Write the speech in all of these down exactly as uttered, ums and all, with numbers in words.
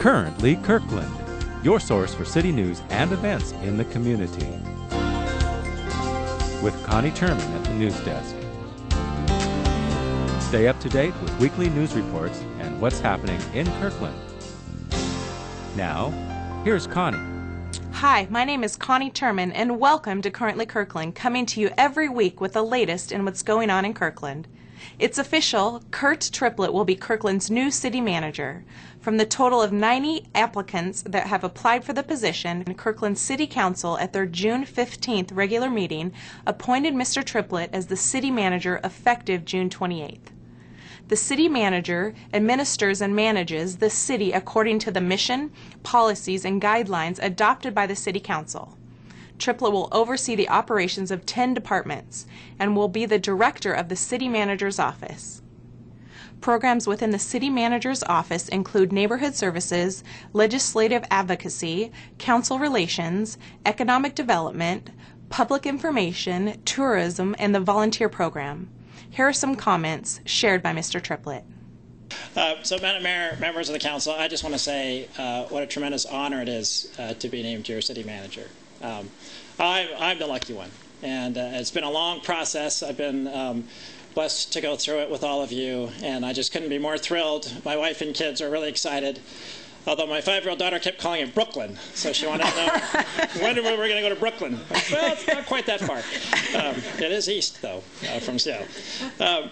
Currently Kirkland, your source for city news and events in the community. With Connie Terman at the news desk. Stay up to date with weekly news reports and what's happening in Kirkland. Now, here's Connie. Hi, my name is Connie Terman, and welcome to Currently Kirkland, coming to you every week with the latest in what's going on in Kirkland. It's official, Kurt Triplett will be Kirkland's new city manager. From the total of ninety applicants that have applied for the position, Kirkland City Council at their June fifteenth regular meeting appointed Mister Triplett as the city manager effective June twenty-eighth. The city manager administers and manages the city according to the mission, policies, and guidelines adopted by the City Council. Triplett will oversee the operations of ten departments and will be the director of the city manager's office. Programs within the city manager's office include neighborhood services, legislative advocacy, council relations, economic development, public information, tourism, and the volunteer program. Here are some comments shared by Mister Triplett. Uh, so, Madam Mayor, members of the council, I just want to say uh, what a tremendous honor it is uh, to be named your city manager. Um, I'm, I'm the lucky one, and uh, it's been a long process. I've been um, blessed to go through it with all of you, and I just couldn't be more thrilled. My wife and kids are really excited, although my five-year-old daughter kept calling it Brooklyn, so she wanted to know when we were going to go to Brooklyn. Well, it's not quite that far. Um, it is east, though, uh, from Seattle. Um,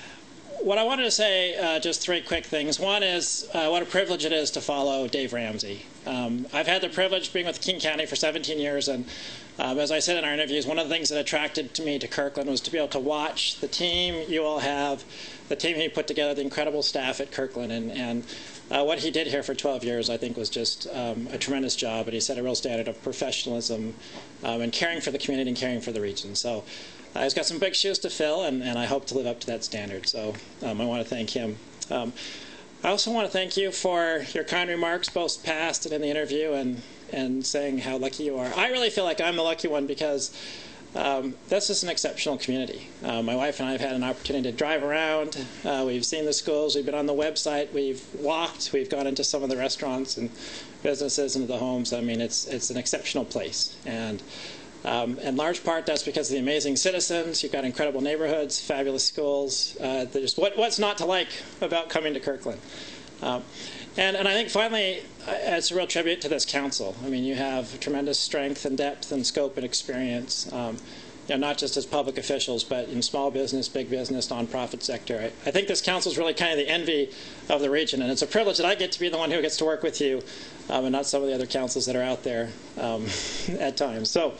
What I wanted to say, uh, just three quick things. One is uh, what a privilege it is to follow Dave Ramsey. Um, I've had the privilege of being with King County for seventeen years, and um, as I said in our interviews, one of the things that attracted to me to Kirkland was to be able to watch the team you all have, the team he put together, the incredible staff at Kirkland, and, and uh, what he did here for twelve years, I think, was just um, a tremendous job, and he set a real standard of professionalism um, and caring for the community and caring for the region. So. Uh, he's got some big shoes to fill, and, and I hope to live up to that standard. So um, I want to thank him. Um, I also want to thank you for your kind remarks, both past and in the interview, and, and saying how lucky you are. I really feel like I'm the lucky one because um, this is an exceptional community. Uh, my wife and I have had an opportunity to drive around. Uh, we've seen the schools. We've been on the website. We've walked. We've gone into some of the restaurants and businesses, into the homes. I mean, it's, it's an exceptional place. And Um, in large part, that's because of the amazing citizens. You've got incredible neighborhoods, fabulous schools. Uh, there's what, what's not to like about coming to Kirkland? Um, and, and I think finally, uh, it's a real tribute to this council. I mean, you have tremendous strength and depth and scope and experience, um, you know, not just as public officials, but in small business, big business, nonprofit sector. I, I think this council is really kind of the envy of the region, and it's a privilege that I get to be the one who gets to work with you, um, and not some of the other councils that are out there um, at times. So,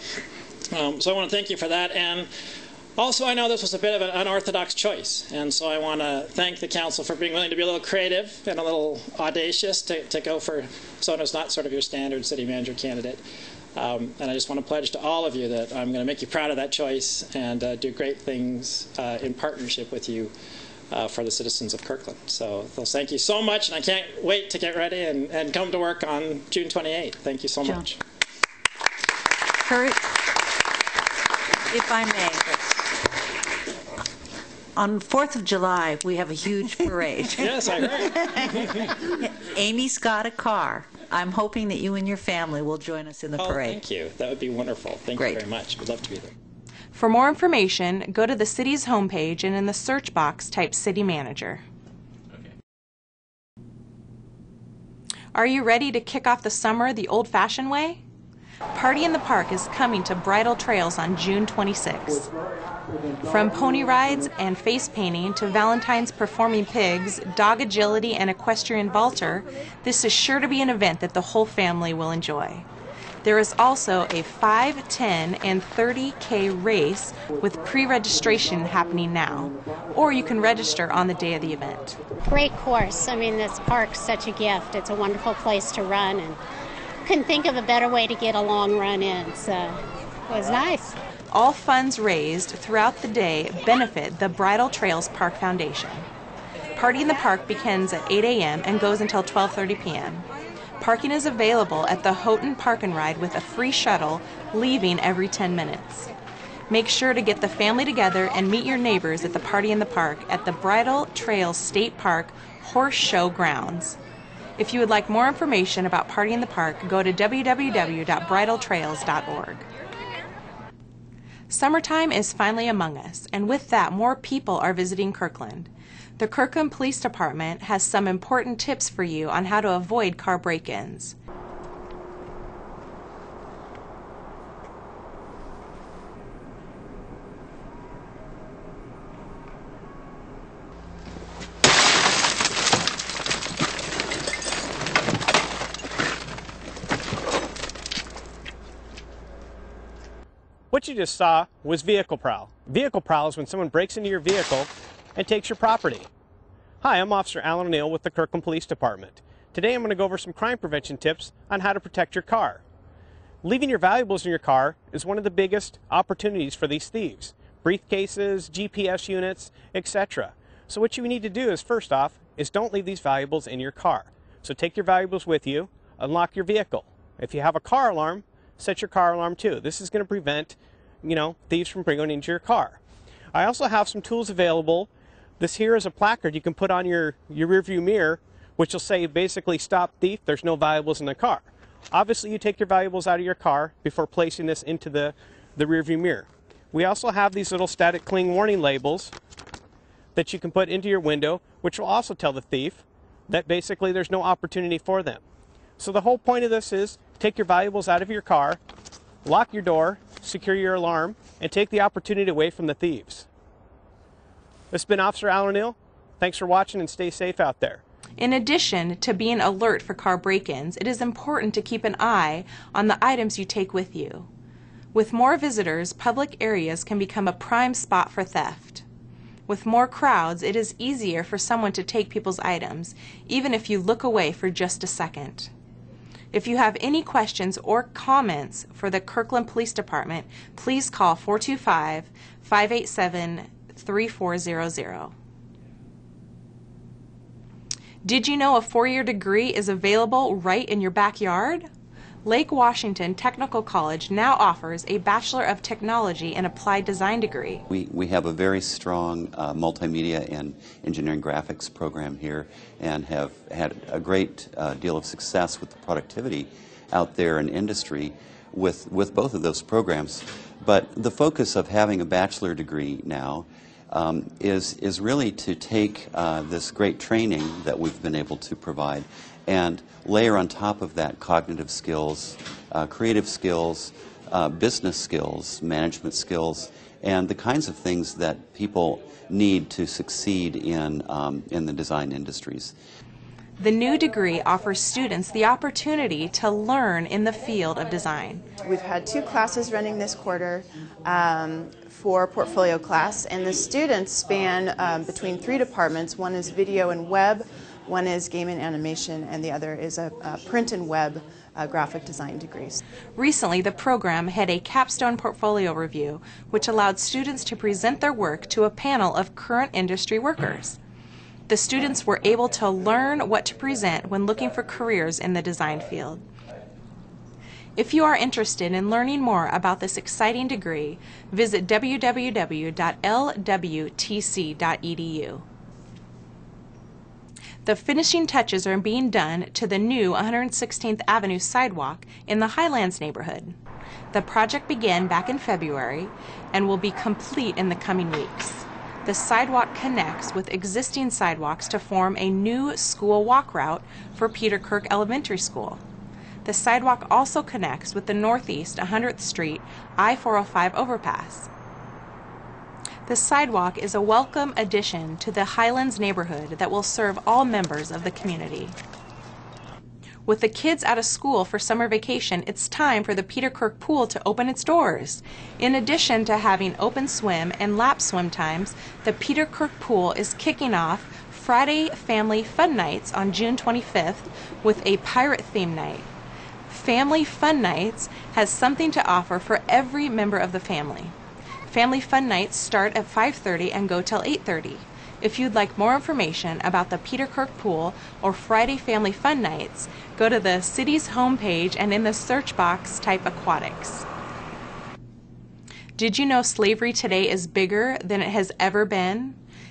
um, so I want to thank you for that. And also, I know this was a bit of an unorthodox choice, and so I want to thank the council for being willing to be a little creative and a little audacious to, to go for someone who's not sort of your standard city manager candidate. Um, and I just want to pledge to all of you that I'm going to make you proud of that choice and uh, do great things uh, in partnership with you uh, for the citizens of Kirkland. So, so thank you so much, and I can't wait to get ready and, and come to work on June twenty-eighth. Thank you so John. much. Kurt, if I may, on fourth of July, we have a huge parade. Yes, I heard. Amy's got a car. I'm hoping that you and your family will join us in the oh, parade. Thank you. That would be wonderful. Thank Great. you very much. We'd love to be there. For more information, go to the city's homepage and in the search box type City Manager. Okay. Are you ready to kick off the summer the old-fashioned way? Party in the Park is coming to Bridle Trails on June twenty-sixth. From pony rides and face painting to Valentine's performing pigs, dog agility, and equestrian vaulter, this is sure to be an event that the whole family will enjoy. There is also a five, ten, and thirty K race with pre-registration happening now, or you can register on the day of the event. Great course. I mean, this park's such a gift. It's a wonderful place to run, and couldn't think of a better way to get a long run in, so it was nice. All funds raised throughout the day benefit the Bridle Trails Park Foundation. Party in the Park begins at eight A M and goes until twelve thirty P M Parking is available at the Houghton Park and Ride with a free shuttle leaving every ten minutes. Make sure to get the family together and meet your neighbors at the Party in the Park at the Bridle Trails State Park Horse Show Grounds. If you would like more information about Party in the Park, go to w w w dot bridal trails dot org. Summertime is finally among us, and with that, more people are visiting Kirkland. The Kirkland Police Department has some important tips for you on how to avoid car break-ins. What you just saw was vehicle prowl. Vehicle prowl is when someone breaks into your vehicle and takes your property. Hi, I'm Officer Alan O'Neill with the Kirkland Police Department. Today I'm going to go over some crime prevention tips on how to protect your car. Leaving your valuables in your car is one of the biggest opportunities for these thieves. Briefcases, G P S units, et cetera. So what you need to do is, first off, is don't leave these valuables in your car. So take your valuables with you, unlock your vehicle. If you have a car alarm, set your car alarm too. This is going to prevent, you know, thieves from bringing into your car. I also have some tools available. This here is a placard you can put on your, your rearview mirror, which will say basically stop thief, there's no valuables in the car. Obviously you take your valuables out of your car before placing this into the, the rearview mirror. We also have these little static cling warning labels that you can put into your window, which will also tell the thief that basically there's no opportunity for them. So the whole point of this is take your valuables out of your car, lock your door, secure your alarm, and take the opportunity away from the thieves. This has been Officer Alan O'Neill. Thanks for watching and stay safe out there. In addition to being alert for car break-ins, it is important to keep an eye on the items you take with you. With more visitors, public areas can become a prime spot for theft. With more crowds, it is easier for someone to take people's items, even if you look away for just a second. If you have any questions or comments for the Kirkland Police Department, please call four two five, five eight seven, three four zero zero. Did you know a four-year degree is available right in your backyard? Lake Washington Technical College now offers a Bachelor of Technology and Applied Design degree. We, we have a very strong uh, multimedia and engineering graphics program here and have had a great uh, deal of success with the productivity out there in industry with, with both of those programs. But the focus of having a bachelor degree now um, is, is really to take uh, this great training that we've been able to provide and layer on top of that cognitive skills, uh, creative skills, uh, business skills, management skills, and the kinds of things that people need to succeed in, um, in the design industries. The new degree offers students the opportunity to learn in the field of design. We've had two classes running this quarter um, for portfolio class, and the students span um, between three departments. One is video and web, one is game and animation, and the other is a, a print and web uh, graphic design degrees. Recently, the program had a capstone portfolio review, which allowed students to present their work to a panel of current industry workers. The students were able to learn what to present when looking for careers in the design field. If you are interested in learning more about this exciting degree, visit w w w dot l w t c dot e d u. The finishing touches are being done to the new one hundred sixteenth Avenue sidewalk in the Highlands neighborhood. The project began back in February and will be complete in the coming weeks. The sidewalk connects with existing sidewalks to form a new school walk route for Peter Kirk Elementary School. The sidewalk also connects with the Northeast one hundredth Street I four oh five overpass. The sidewalk is a welcome addition to the Highlands neighborhood that will serve all members of the community. With the kids out of school for summer vacation, it's time for the Peter Kirk Pool to open its doors. In addition to having open swim and lap swim times, the Peter Kirk Pool is kicking off Friday Family Fun Nights on June twenty-fifth with a pirate theme night. Family Fun Nights has something to offer for every member of the family. Family Fun Nights start at five thirty and go till eight thirty. If you'd like more information about the Peter Kirk Pool or Friday Family Fun Nights, go to the city's homepage and in the search box type aquatics. Did you know slavery today is bigger than it has ever been?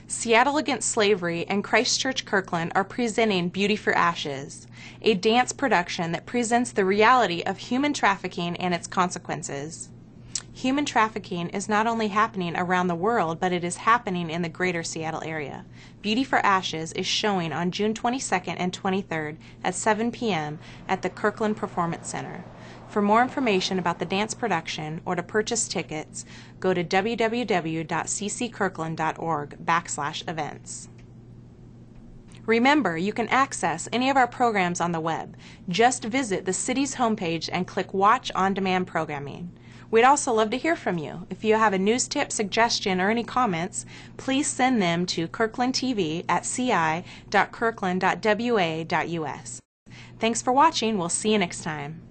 Seattle Against Slavery and Christchurch Kirkland are presenting Beauty for Ashes, a dance production that presents the reality of human trafficking and its consequences. Human trafficking is not only happening around the world, but it is happening in the greater Seattle area. Beauty for Ashes is showing on June twenty-second and twenty-third at seven p m at the Kirkland Performance Center. For more information about the dance production or to purchase tickets, go to w w w dot c c kirkland dot org backslash events. Remember, you can access any of our programs on the web. Just visit the city's homepage and click Watch On Demand Programming. We'd also love to hear from you. If you have a news tip, suggestion, or any comments, please send them to kirkland t v at c i dot kirkland dot w a dot u s. Thanks for watching. We'll see you next time.